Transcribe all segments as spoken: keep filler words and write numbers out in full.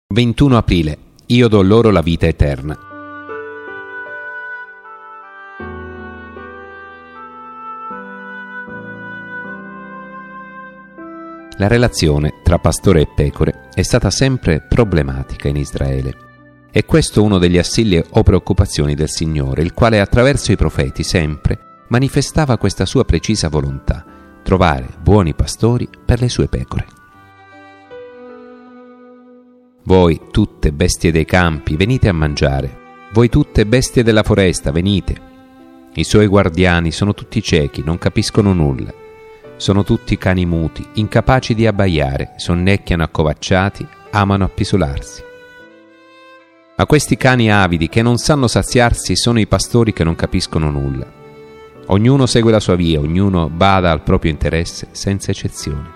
ventuno aprile. Io do loro la vita eterna. La relazione tra pastore e pecore è stata sempre problematica in Israele. E questo uno degli assilli o preoccupazioni del Signore, il quale attraverso i profeti sempre manifestava questa sua precisa volontà: trovare buoni pastori per le sue pecore. Voi tutte bestie dei campi, venite a mangiare. Voi tutte bestie della foresta, venite. I suoi guardiani sono tutti ciechi, non capiscono nulla. Sono tutti cani muti, incapaci di abbaiare, sonnecchiano accovacciati, amano appisolarsi. Ma questi cani avidi che non sanno saziarsi sono i pastori che non capiscono nulla. Ognuno segue la sua via, ognuno bada al proprio interesse, senza eccezione.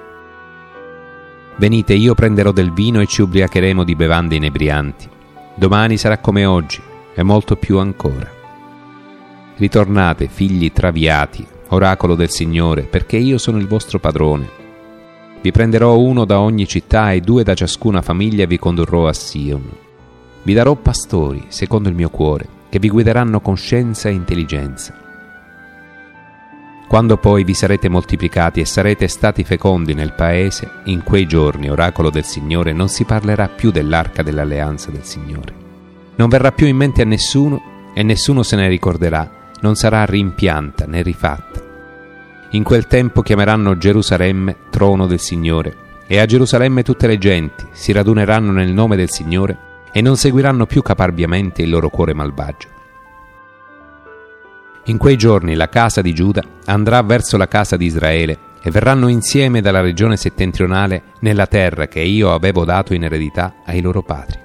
Venite, io prenderò del vino e ci ubriacheremo di bevande inebrianti. Domani sarà come oggi, e molto più ancora. Ritornate, figli traviati, oracolo del Signore, perché io sono il vostro padrone. Vi prenderò uno da ogni città e due da ciascuna famiglia e vi condurrò a Sion. Vi darò pastori, secondo il mio cuore, che vi guideranno con scienza e intelligenza. Quando poi vi sarete moltiplicati e sarete stati fecondi nel paese, in quei giorni, oracolo del Signore, non si parlerà più dell'arca dell'alleanza del Signore. Non verrà più in mente a nessuno e nessuno se ne ricorderà, non sarà rimpianta né rifatta. In quel tempo chiameranno Gerusalemme trono del Signore, e a Gerusalemme tutte le genti si raduneranno nel nome del Signore e non seguiranno più caparbiamente il loro cuore malvagio. In quei giorni la casa di Giuda andrà verso la casa di Israele e verranno insieme dalla regione settentrionale nella terra che io avevo dato in eredità ai loro padri.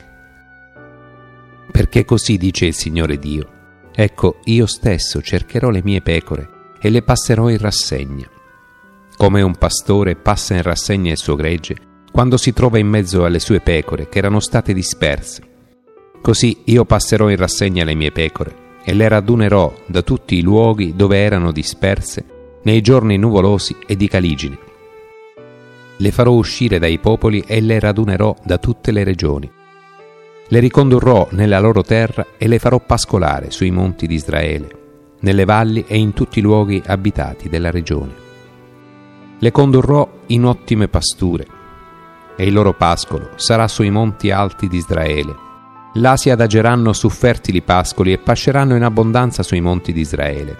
Perché così dice il Signore Dio: ecco, io stesso cercherò le mie pecore e le passerò in rassegna. Come un pastore passa in rassegna il suo gregge quando si trova in mezzo alle sue pecore che erano state disperse, così io passerò in rassegna le mie pecore e le radunerò da tutti i luoghi dove erano disperse nei giorni nuvolosi e di caligine. Le farò uscire dai popoli e le radunerò da tutte le regioni. Le ricondurrò nella loro terra e le farò pascolare sui monti di Israele, nelle valli e in tutti i luoghi abitati della regione. Le condurrò in ottime pasture e il loro pascolo sarà sui monti alti di Israele. Là si adageranno su fertili pascoli e pasceranno in abbondanza sui monti di Israele.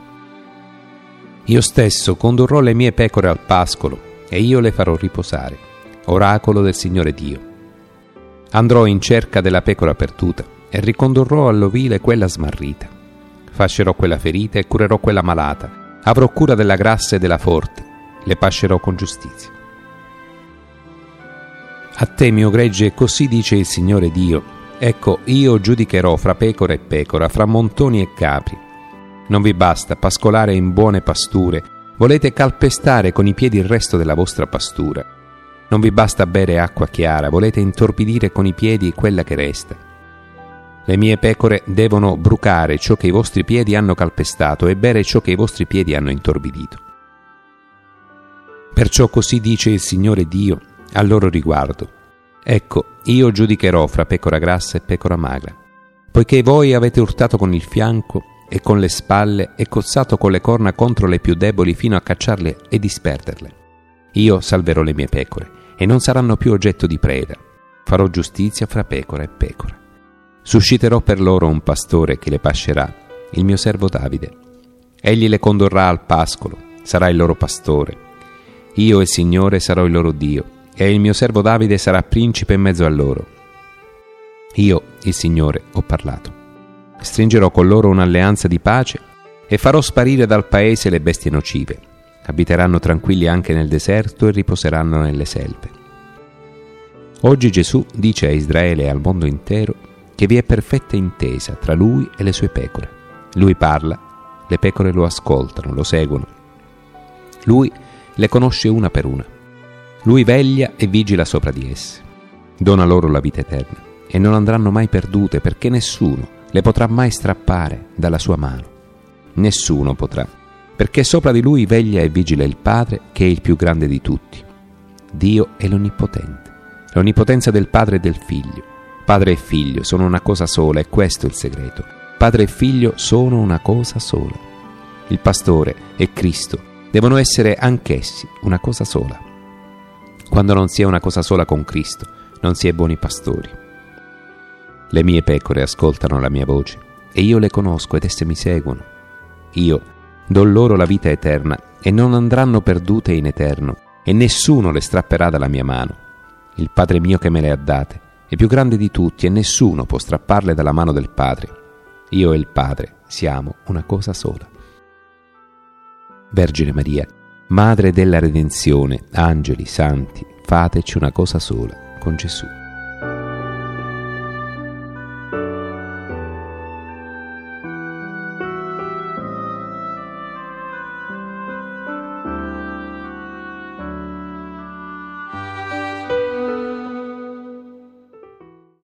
Io stesso condurrò le mie pecore al pascolo e io le farò riposare, oracolo del Signore Dio. Andrò in cerca della pecora perduta e ricondurrò all'ovile quella smarrita. Fascerò quella ferita e curerò quella malata. Avrò cura della grassa e della forte, le pascerò con giustizia. A te, mio gregge, così dice il Signore Dio: ecco, io giudicherò fra pecora e pecora, fra montoni e capri. Non vi basta pascolare in buone pasture, volete calpestare con i piedi il resto della vostra pastura. Non vi basta bere acqua chiara, volete intorpidire con i piedi quella che resta. Le mie pecore devono brucare ciò che i vostri piedi hanno calpestato e bere ciò che i vostri piedi hanno intorbidito. Perciò così dice il Signore Dio al loro riguardo: ecco, io giudicherò fra pecora grassa e pecora magra. Poiché voi avete urtato con il fianco e con le spalle e cozzato con le corna contro le più deboli fino a cacciarle e disperderle, io salverò le mie pecore e non saranno più oggetto di preda. Farò giustizia fra pecora e pecora. Susciterò per loro un pastore che le pascerà, il mio servo Davide. Egli le condurrà al pascolo, sarà il loro pastore. Io, il Signore, sarò il loro Dio, e il mio servo Davide sarà principe in mezzo a loro. Io, il Signore, ho parlato. Stringerò con loro un'alleanza di pace e farò sparire dal paese le bestie nocive. Abiteranno tranquilli anche nel deserto e riposeranno nelle selve. Oggi Gesù dice a Israele e al mondo intero che vi è perfetta intesa tra Lui e le sue pecore. Lui parla, le pecore lo ascoltano, lo seguono. Lui le conosce una per una. Lui veglia e vigila sopra di esse. Dona loro la vita eterna e non andranno mai perdute, perché nessuno le potrà mai strappare dalla sua mano. Nessuno potrà, perché sopra di lui veglia e vigila il Padre, che è il più grande di tutti. Dio è l'Onnipotente. l'onnipotenza del Padre e del Figlio. Padre e Figlio sono una cosa sola, e questo è il segreto. Padre e Figlio sono una cosa sola. Il pastore e Cristo devono essere anch'essi una cosa sola. Quando non si è una cosa sola con Cristo, non si è buoni pastori. Le mie pecore ascoltano la mia voce, e io le conosco ed esse mi seguono. Io do loro la vita eterna, e non andranno perdute in eterno, e nessuno le strapperà dalla mia mano. Il Padre mio che me le ha date è più grande di tutti, e nessuno può strapparle dalla mano del Padre. Io e il Padre siamo una cosa sola. Vergine Maria, Madre della Redenzione, angeli, santi, fateci una cosa sola con Gesù.